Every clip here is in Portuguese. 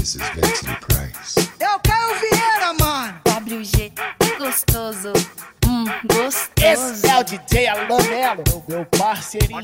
This is Vincent Price. É o Caio Vieira, mano. WG, gostoso. Gostoso. Esse é o DJ Alan Melo, meu parceirinho.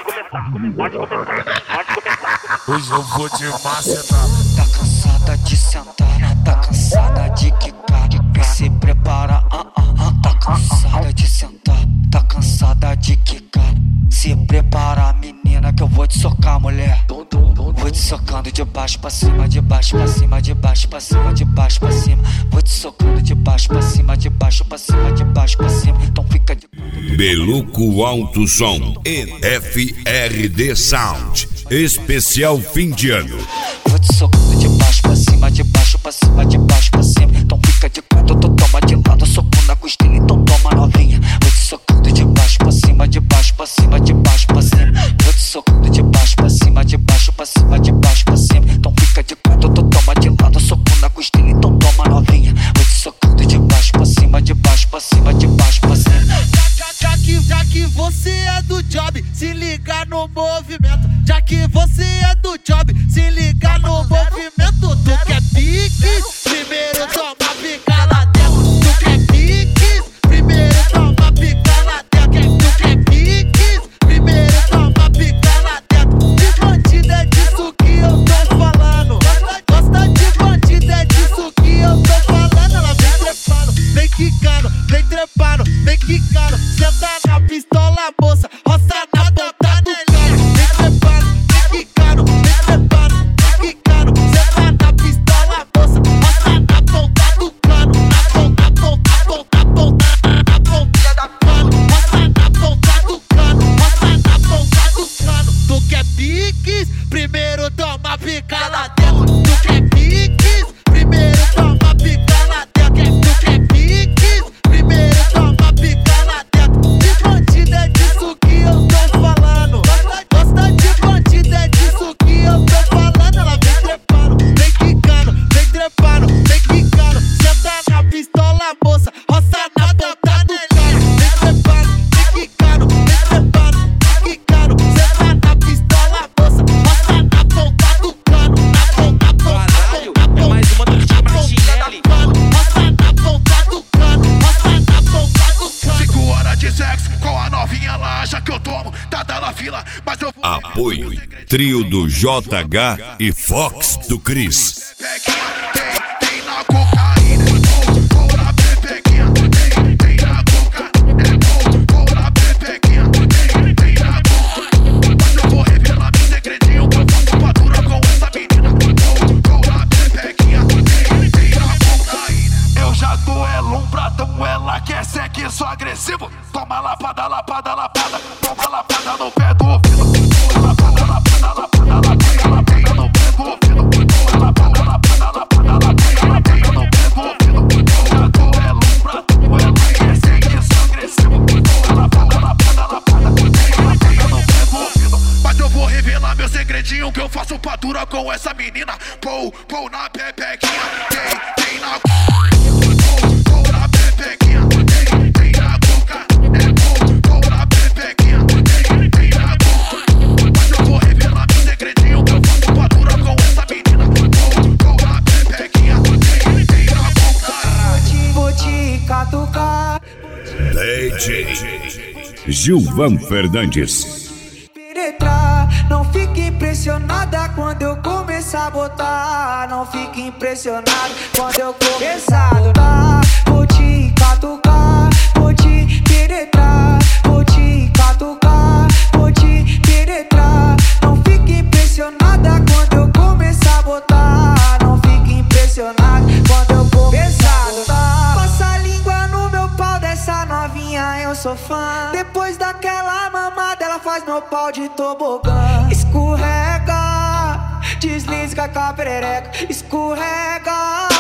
Hoje eu vou te macetar. Tá cansada de sentar, tá cansada de quicar, se prepara, tá cansada de sentar, tá cansada de quicar, se prepara, menina, que eu vou te socar, mulher. Vou te socando de baixo pra cima, de baixo pra cima, de baixo pra cima, de baixo pra cima. Vou te socando de baixo pra cima, de baixo pra cima, de baixo pra cima. Então fica de Beluco Alto Som e FRD Sound. Especial fim de ano. Vou te socando de baixo pra cima, de baixo pra cima, de baixo pra cima. Então fica de quatro, tu toma de lado, soco na costela, então toma novinha. Vou te socando de baixo pra cima, de baixo pra cima, de baixo pra cima. Vou te socando de baixo pra cima, de baixo pra cima, de baixo pra cima. Então fica de quatro, tu toma de lado, soco na costela, então toma novinha. Vou te socando de baixo pra cima, de baixo pra cima, de baixo pra cima. Já que você é do job, se liga no movimento. Já que você é do job, se liga no movimento. Tu quer pique? Primeiro toma pica lá dentro. Tu quer pique? Primeiro toma pica lá dentro. Tu quer pique? Primeiro toma pica lá dentro. De bandido é disso que eu tô falando. Gosta de bandido é disso que eu tô falando. Ela vem trepando, vem quicando, vem trepando, vem quicando. Senta na pistola, moça, roça na ponta do cano. Vem trepando, vem quicando, vem trepando, vem quicando. Senta na pistola, moça, roça na ponta do cano. Na ponta do cano. Roça na ponta do cano, roça na ponta do cano. Tu quer piques? Primeiro toma pica lá dentro. Tu quer piques? Primeiro toma pica lá dentro. Tu quer piques? Primeiro toma pica lá dentro. De bandido é disso que eu tô falando. Gosta de bandido é disso que eu tô falando. Ela vem trepando, vem quicando, vem trepando, vem quicando. Senta na pistola, moça, roça na ponta do cano. Vem trepando, vem quicando, vem trepando, vem quicando. Senta na pistola, moça, roça na ponta do cano. Na ponta do cano. É mais uma do time Martinelli. Roça na ponta do cano, roça na ponta do cano. 5 horas de sexo com a novinha lá, já que eu tomo, tá dando a fila, mas eu vou. Apoio Trio do JH e Fox do Cris. Tem na cocaína, ou na pepequinha, tem na coca, ou na pepequinha, tem na coca. Mas eu vou revelar meu segredinho, que eu faço fatura com essa menina, ou na pepequinha, tem na cocaína. Eu já duelo um pratão, ela quer sexo agressivo. Toma lapada, lapada, lapada, toma lapada no pé do ouvido. Lapada, lapada, lapada, lapada, lapada no pé do ouvido. Lapada, lapada, lapada, lapada, lapada no pé do ouvido. Já duelo um pratão, ela quer sexo agressivo. Lapada, lapada, lapada, lapada no pé do ouvido. Mas eu vou revelar meu segredinho, que eu faço fatura com essa menina. Pou na pepequinha, tem na pou na pepequinha, tem na boca. Pou na pepequinha, tem na boca. Mas eu vou revelar meu segredinho, que eu faço fatura com essa menina. Pou na pepequinha, tem na boca. Vou te catucar. DJ Gilvan Fernandes. Penetrar, não fique impressionada quando eu começar a botar. Não fique impressionado quando eu começar a botar. Vou te catucar, vou te penetrar, vou te catucar, vou te penetrar. Não fique impressionada quando eu começar a botar. Não fique impressionado quando eu começar a botar. Passa a língua no meu pau dessa novinha, eu sou fã. Depois daquela mamada, ela faz meu pau de tobogã. Escorrega, desliza com a perereca. Escorrega,